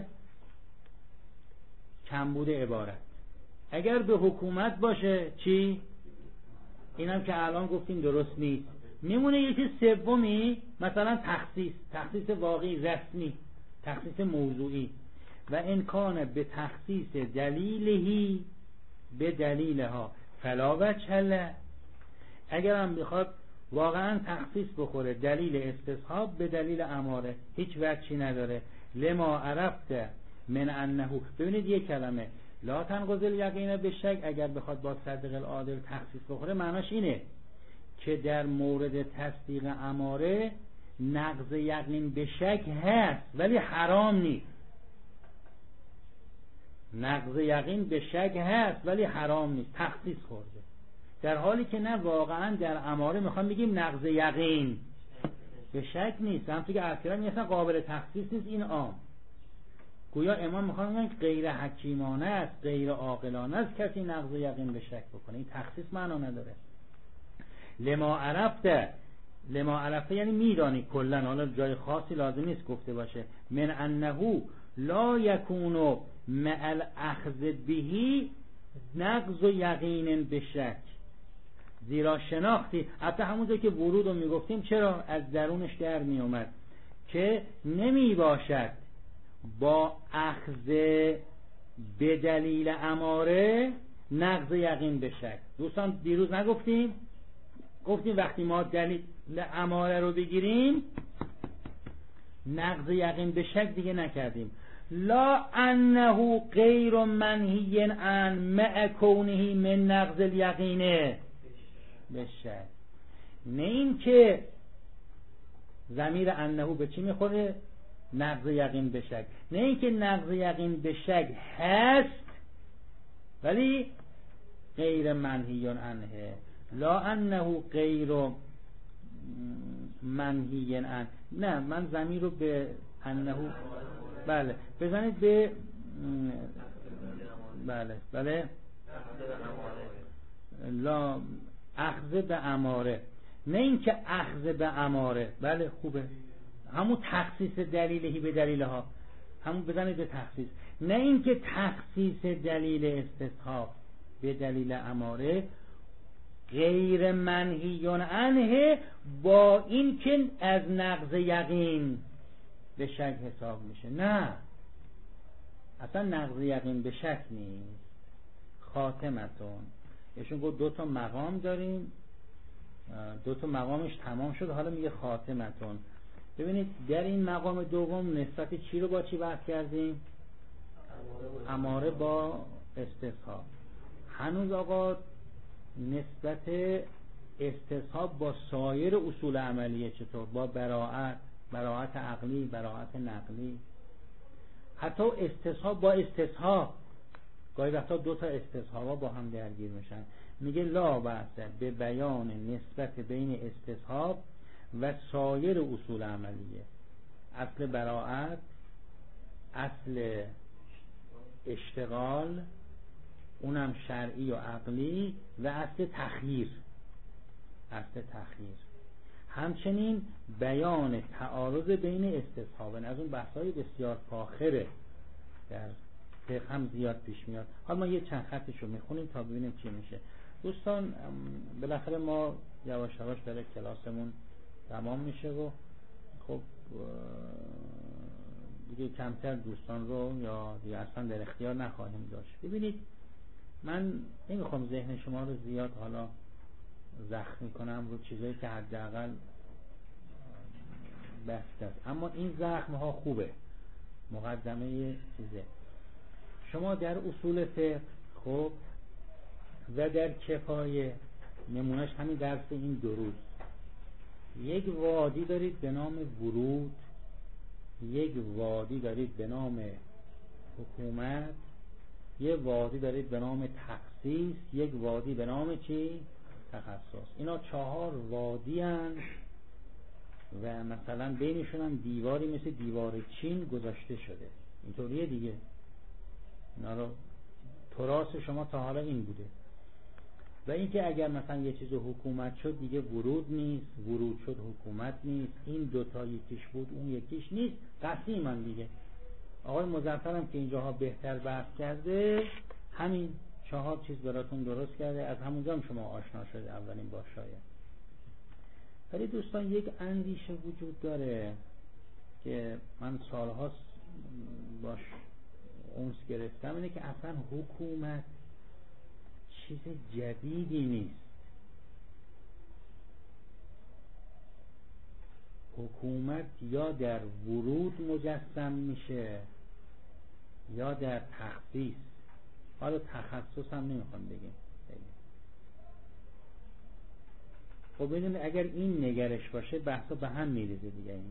کمبود عبارت. اگر به حکومت باشه چی؟ اینم که الان گفتیم درست نیست. میمونه یکی سومی، مثلا تخصیص، تخصیص واقعی رسمی، تخصیص موضوعی. و امکان به تخصیص دلیلهی به دلیلها فلا وجه له. اگر هم بخواد واقعا تخصیص بخوره دلیل استصحاب به دلیل اماره، هیچ وجهی نداره. لما عرفت من انه، ببینید یک کلمه لا تنقضی الیقین به شک، اگر بخواد با صدق العادل تخصیص بخوره معناش اینه که در مورد تصدیق اماره نقض یقین به شک هست ولی حرام نیست. نقض یقین به شک هست ولی حرام نیست، تخصیص خورده. در حالی که نه، واقعا در اماره میخوام بگیم نقض یقین به شک نیست. همونطور که اصلا میگن قابل تخصیص نیست، این عام. گویا امام میخوام بگن غیر حکیمانه است، غیر عاقلانه است کسی نقض یقین به شک بکنه. این تخصیص معنا نداره. لما عرفته، لما عرفته یعنی میدانی کلا، حالا جای خاصی لازم نیست گفته باشه. من انه لا یکونو مع الاخذ بهی نقض و یقین به شک. زیرا شناختی، حتی همونطور که ورود رو میگفتیم، چرا از درونش در میومد که نمی باشد با اخذ به دلیل اماره نقض یقین به شک. دوستان دیروز نگفتیم؟ گفتیم وقتی ما دلیل اماره رو بگیریم نقض یقین به شک دیگه نکردیم. لا انه غیر منهی عن مع کونه من نقض الیقین به شک. نه این که ضمیر انه به چی میخوره؟ نقض یقین به شک. نه این که نقض یقین به شک هست ولی غیر منهی عنه. لا انه غیر منهی عن، نه من ضمیر رو به انه، بله بزنید به، بله بله لا اخذ به اماره، نه این که اخذ به اماره، بله خوبه، همون تخصیص دلیلهی به دلیلها، همون بزنید به تخصیص. نه این که تخصیص دلیل استصحاب به دلیل اماره غیر منهی عنه، با این که از نقض یقین به شک حساب میشه. نه اصلا نقض یقین به شک نیست. خاتمتون ایشون گفت دو تا مقام داریم، دو تا مقامش تمام شد، حالا میگه خاتمتون. ببینید در این مقام دوم نسبت چی رو با چی بحث کردیم؟ اماره با استصحاب. هنوز آقا نسبت استصحاب با سایر اصول عملیه چطور؟ با براعت، براعت عقلی، براعت نقلی، حتی استصحاب با استصحاب. گاهی وقتا دو تا استصحابا با هم درگیر میشن. میگه لا بأس به بیان نسبت بین استصحاب و سایر اصول عملیه. اصل براعت، اصل اشتغال اونم شرعی و عقلی، و اصل تخییر، اصل تخییر. همچنین بیان تعارض بین استصحاب، از اون بحثای بسیار فاخره در فقه هم زیاد پیش میاد. حالا ما یه چند خطش رو میخونیم تا ببینیم چی میشه. دوستان بالاخره ما یواش یواش داره کلاسمون تمام میشه و خب دیگه کمتر دوستان رو یا دیگه اصلا در اختیار نخواهیم داشت. ببینید من نمیخوام ذهن شما رو زیاد حالا زخمی کنم رو چیزایی که حداقل بحث است، اما این زخم ها خوبه، مقدمه چیزه. شما در اصول فقه خب و در کفایه، نمونهش همین درس این دو روز، یک وادی دارید به نام ورود، یک وادی دارید به نام حکومت، یک وادی دارید به نام تخصیص، یک وادی به نام چی؟ تخصص. اینا چهار وادی هستند و مثلا بینشون هم دیواری مثل دیوار چین گذاشته شده. اینطوریه دیگه. اینا رو تراث شما تا حالا این بوده. و اینکه اگر مثلا یه چیز حکومت شد دیگه ورود نیست، ورود شد حکومت نیست، این دوتا یکیش بود اون یکیش نیست، قسیمن دیگه. آقای مظفرم که اینجاها بهتر بحث کرده، همین چهار چیز براتون درست کرده. از همونجا هم شما آشنا شده اولین بار شاید. ولی دوستان یک اندیشه وجود داره که من سالهاست باش اونس گرفتم، اینه که اصلا حکومت چیز جدیدی نیست. حکومت یا در ورود مجسم میشه یا در تخصیص. حالا تخصص هم نمیخوام بگیم. خب ببینید اگر این نگرش باشه بحثا به هم میریزه دیگه. این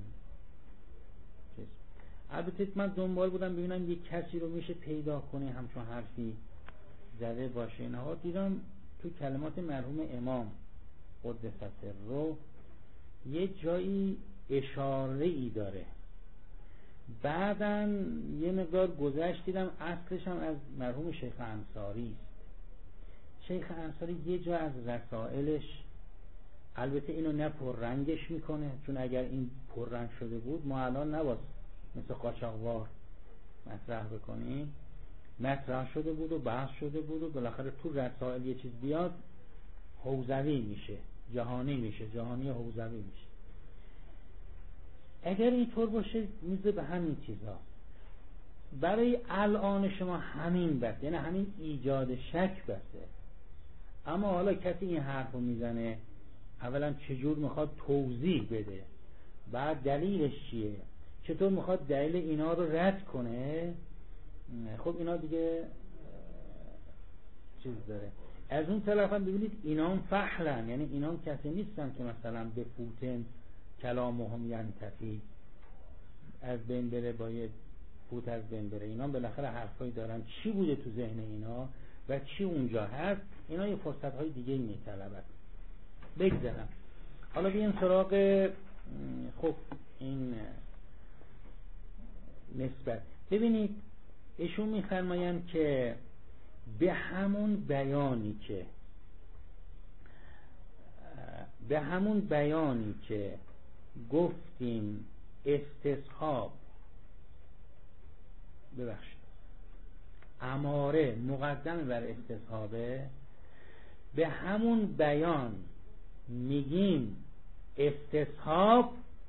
البته من دنبال بودم ببینم یک کسی رو میشه پیدا کنه همچون حرفی زده باشه. اینها دیدم تو کلمات مرحوم امام قدس سره یه جایی اشاره ای داره. بعدن یه مقدار گذشت دیدم اصلش هم از مرحوم شیخ انصاری است. شیخ انصاری یه جا از رسائلش، البته اینو نه پررنگش میکنه، چون اگر این پررنگ شده بود ما الان نباید مثل قاچاقوار مطرح بکنیم. مطرح شده بود و بحث شده بود و بالاخره تو رسائل یه چیز بیاد حوزوی میشه، جهانی میشه، جهانی حوزوی میشه. اگر اینطور باشه میزه به همین چیزا. برای الان شما همین بس، یعنی همین ایجاد شک بسه. اما حالا کسی این حرف رو میزنه، اولا چجور میخواد توضیح بده، بعد دلیلش چیه، چطور میخواد دلیل اینا رو رد کنه، خب اینا دیگه چیز داره. از اون طرف هم ببینید اینام فحلن، یعنی اینام کسی نیستن که مثلا به فوتن کلامهم ینتفی، از بین بره باید فوت از بین بره. اینا بالاخره حرفایی دارن، چی بوده تو ذهن اینا و چی اونجا هست، اینا یه فرصت های دیگه میطلبند. بگذارم حالا بیایم سراغ خب این نسبت. ببینید ایشون میفرمایند که به همون بیانی که به همون بیانی که گفتیم استصحاب ببخشید اماره مقدم بر استصحابه، به همون بیان میگیم استصحاب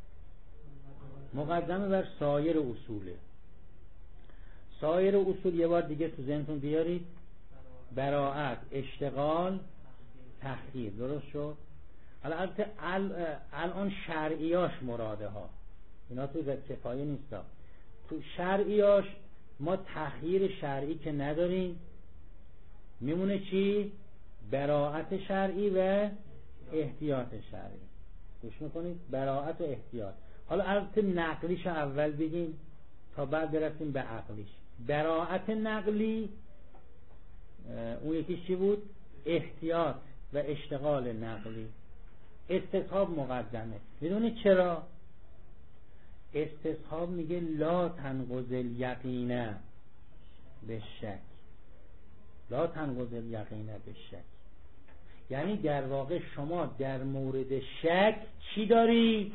مقدم بر سایر اصوله. سایر اصول یه بار دیگه تو ذهنتون بیارید: براءت، اشتغال، تخییر. درست شد؟ حالا البته الان شرعیاش مراده ها، اینا تو کفایه نیست. تو شرعیاش ما تخییر شرعی که نداریم، میمونه چی؟ براءت شرعی و احتیاط شرعی. گوش میکنید؟ براءت و احتیاط. حالا البته نقلیش اول بگیم تا بعد برسیم به عقلیش. براءت نقلی اون یکیش چی بود؟ احتیاط و اشتغال نقلی. استصحاب مقدمه. میدونید چرا؟ استصحاب میگه لا تنقض الیقین بالشک، لا تنقض الیقین بالشک. یعنی در واقع شما در مورد شک چی داری؟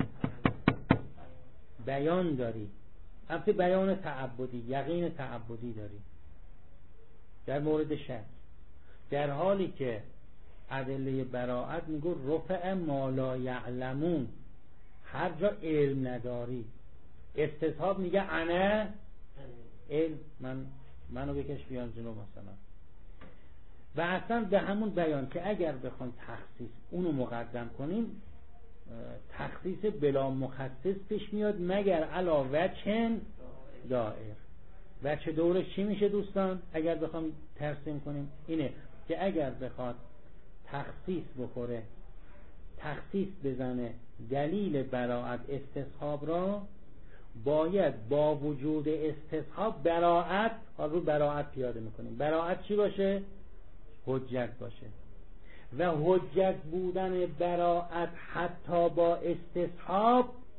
بیان داری. البته بیان تعبدی، یقین تعبدی داری در مورد شک، در حالی که ادله براءت میگه رفع ما لا یعلمون، هر جا علم نداری. استصحاب میگه انا علم، من منو بکش بیان جلو مثلا. و اصلا به همون بیان که اگر بخوان تخصیص اونو مقدم کنیم، تخصیص بلا مخصص پیش میاد مگر علا وجهن دائر. وجه دورش چی میشه دوستان؟ اگر بخوام ترسیم کنیم اینه که اگر بخواد تخصیص بخوره، تخصیص بزنه دلیل براءت استصحاب را، باید با وجود استصحاب براءت رو براءت پیاده میکنیم. براءت چی باشه؟ حجت باشه. و حجت بودن براءت حتی با استصحاب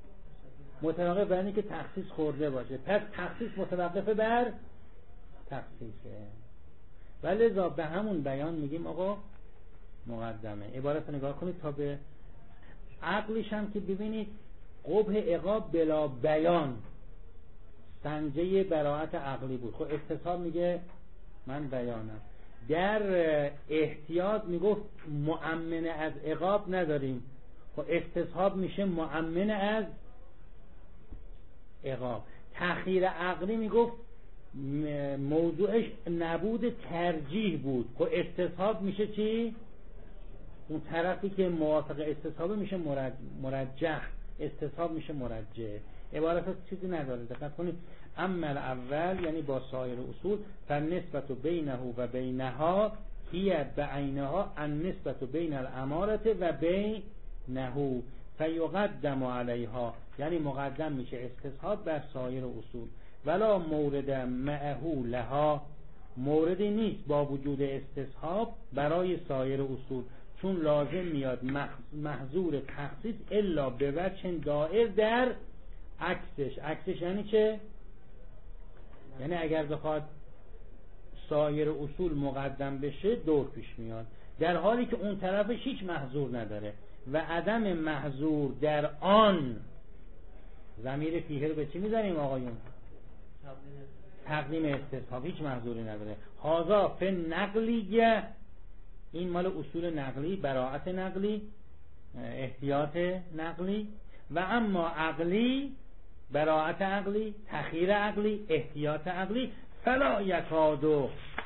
متوقف بر اینه که تخصیص خورده باشه. پس تخصیص متوقف بر تخصیصه. ولی لذا به همون بیان میگیم آقا مقدمه. عبارت رو نگاه کنید تا به عقلش هم که ببینید قبح عقاب بلا بیان سنجه براعت عقلی بود. خب استصحاب میگه من بیانم. در احتیاط میگفت مؤمن از عقاب نداریم. خب استصحاب میشه مؤمن از عقاب. تأخیر عقلی میگفت موضوعش نبود ترجیح بود. خب استصحاب میشه چی؟ اون طرفی که موافق استصحاب میشه مرجح. استصحاب میشه مرجح. عبارت چیزی نداره. دقت کنید. اما الاول یعنی با سایر اصول فالنسبت بینه و بینها هی بعینها النسبت بین الاماره و بینه فیقدم علیها، یعنی مقدم میشه استصحاب بر سایر اصول. ولا مورد معه لها، موردی نیست با وجود استصحاب برای سایر اصول، چون لازم میاد محظور تخصیص الا به وجه دائر در عکسش. عکسش یعنی چه؟ یعنی اگر بخواد سایر اصول مقدم بشه دور پیش میاد، در حالی که اون طرفش هیچ محظور نداره و عدم محظور در آن ضمیر فیه رو به چی میزنیم آقایون؟ تقدیم استصحاب. هیچ محظوری نداره. هازا فی نقلیه، این مال اصول نقلی، براعت نقلی، احتیاط نقلی. و اما عقلی، براعت عقلی، تخییر عقلی، احتیاط عقلی، فلا یکادو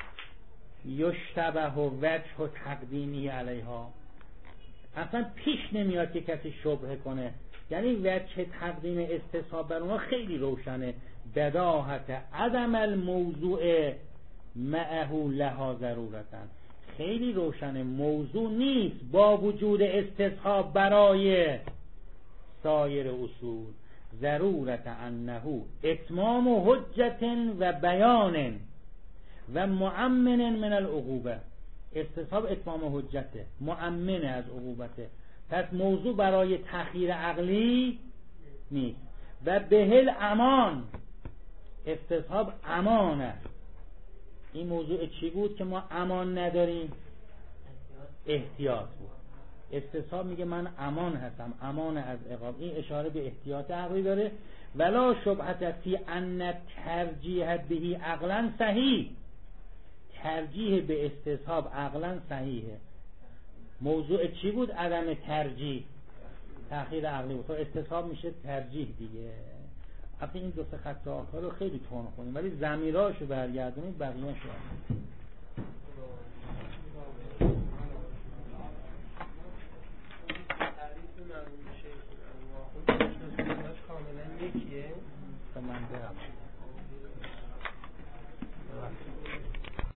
یشتبه و وجه و تقدیمی علیها، اصلا پیش نمیاد که کسی شبهه کنه. یعنی وجه تقدیم استصحاب بر اونها خیلی روشنه. بداهت عدم الموضوع معه لها ضرورتا، خیلی روشنه موضوع نیست با وجود استصحاب برای سایر اصول. ضرورت انه اتمام حجت و بیان و مؤمن من العقوبه. استصحاب اتمام حجته، مؤمن از عقوبته. پس موضوع برای تخییر عقلی نیست. و بهل امان، استصحاب امان است. این موضوع چی بود که ما امان نداریم؟ احتیاط بود. استصحاب میگه من امان هستم، امان از عقاب. این اشاره به احتیاط عقلی داره. ولا شبهت فی ان ترجیح بهی عقلا صحیح، ترجیح به استصحاب عقلا صحیحه. موضوع چی بود؟ عدم ترجیح، تأخیر عقلی بود. استصحاب میشه ترجیح دیگه. البته این دو سه خط آخر رو خیلی تون خونیم، ولی ضمیراشو برگردونید بقیه‌شو. کاملا یکیه. من برم.